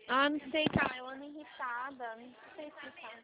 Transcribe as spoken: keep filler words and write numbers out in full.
Ah, não sei, cara. Eu ando irritada. Não sei explicar.